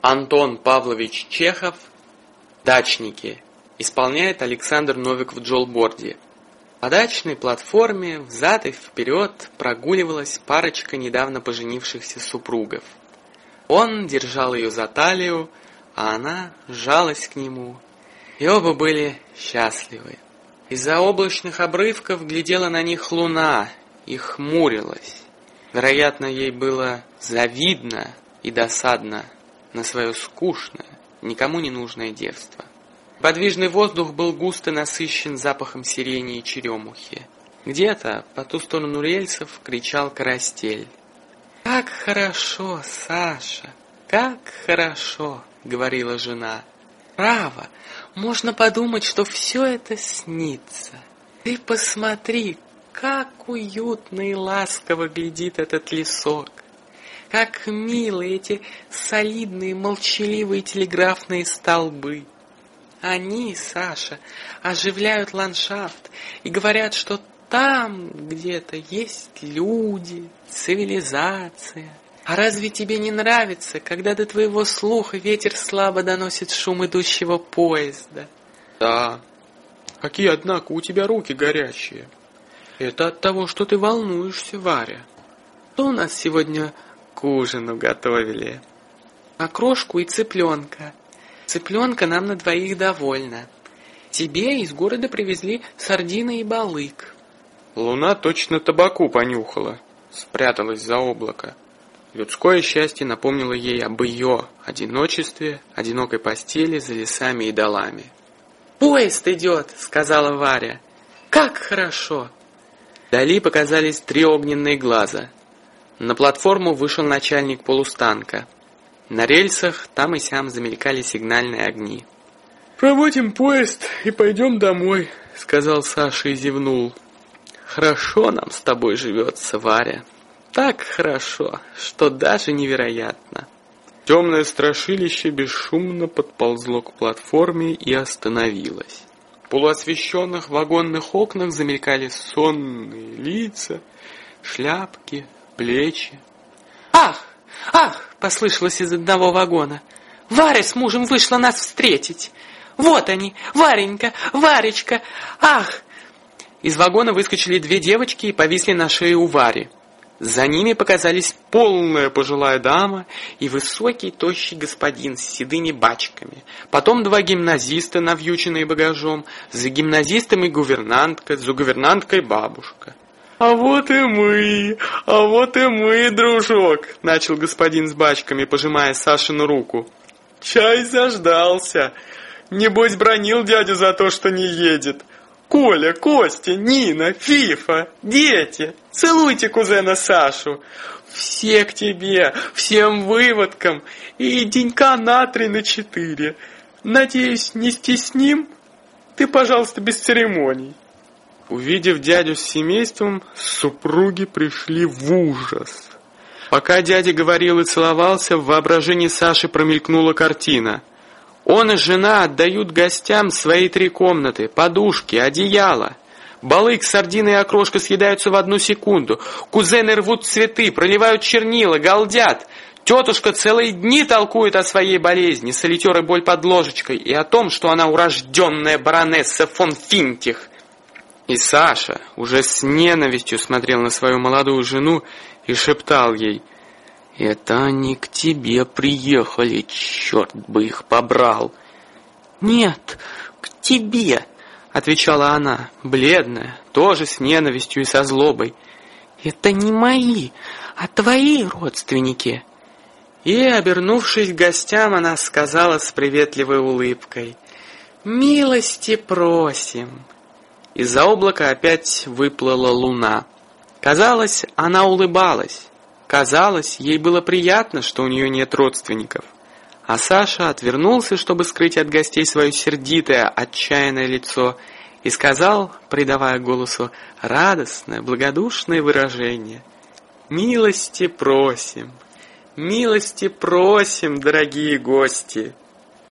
Антон Павлович Чехов «Дачники» исполняет Александр Новиков в джолборде. По дачной платформе взад и вперед прогуливалась парочка недавно поженившихся супругов. Он держал ее за талию, а она сжалась к нему, и оба были счастливы. Из-за облачных обрывков глядела на них луна и хмурилась. Вероятно, ей было завидно и досадно на свое скучное, никому не нужное девство. Подвижный воздух был густо насыщен запахом сирени и черемухи. Где-то по ту сторону рельсов кричал карастель. «Как хорошо, Саша, как хорошо!» — говорила жена. «Право, можно подумать, что все это снится. Ты посмотри, как уютно и ласково глядит этот лесок. Как милы эти солидные, молчаливые телеграфные столбы. Они, Саша, оживляют ландшафт и говорят, что там где-то есть люди, цивилизация. А разве тебе не нравится, когда до твоего слуха ветер слабо доносит шум идущего поезда?» «Да. Какие, однако, у тебя руки горячие. Это от того, что ты волнуешься, Варя. Что у нас сегодня к ужину готовили?» «Окрошку и цыпленка. Цыпленка нам на двоих довольно. Тебе из города привезли сардины и балык». Луна точно табаку понюхала, спряталась за облако. Людское счастье напомнило ей об ее одиночестве, одинокой постели за лесами и долами. «Поезд идет!» — сказала Варя. «Как хорошо!» Вдали показались 3 огненные глаза. На платформу вышел начальник полустанка. На рельсах там и сям замелькали сигнальные огни. «Проводим поезд и пойдем домой», — сказал Саша и зевнул. «Хорошо нам с тобой живется, Варя. Так хорошо, что даже невероятно». Темное страшилище бесшумно подползло к платформе и остановилось. В полуосвещенных вагонных окнах замелькали сонные лица, шляпки, плечи. «Ах! Ах!» — послышалось из одного вагона. «Варя с мужем вышла нас встретить! Вот они! Варенька! Варечка! Ах!» Из вагона выскочили 2 девочки и повисли на шее у Вари. За ними показались полная пожилая дама и высокий тощий господин с седыми бачками. Потом 2 гимназиста, навьюченные багажом, за гимназистами гувернантка, за гувернанткой бабушка. А вот и мы, дружок», — начал господин с бачками, пожимая Сашину руку. «Чай заждался. Небось, бранил дядю за то, что не едет. Коля, Костя, Нина, Фифа, дети, целуйте кузена Сашу. Все к тебе, всем выводкам, и денька на 3, на 4. Надеюсь, не стесним? Ты, пожалуйста, без церемоний». Увидев дядю с семейством, супруги пришли в ужас. Пока дядя говорил и целовался, в воображении Саши промелькнула картина. Он и жена отдают гостям свои 3 комнаты, подушки, одеяло. Балык, сардины и окрошка съедаются в 1 секунду. Кузены рвут цветы, проливают чернила, галдят. Тетушка целые дни толкует о своей болезни, солитер и боль под ложечкой, и о том, что она урожденная баронесса фон Финтих. И Саша уже с ненавистью смотрел на свою молодую жену и шептал ей: «Это они к тебе приехали, черт бы их побрал!» «Нет, к тебе!» — отвечала она, бледная, тоже с ненавистью и со злобой. «Это не мои, а твои родственники!» И, обернувшись к гостям, она сказала с приветливой улыбкой: «Милости просим!» Из-за облака опять выплыла луна. Казалось, она улыбалась. Казалось, ей было приятно, что у нее нет родственников. А Саша отвернулся, чтобы скрыть от гостей свое сердитое, отчаянное лицо, и сказал, придавая голосу радостное, благодушное выражение: «Милости просим, дорогие гости!»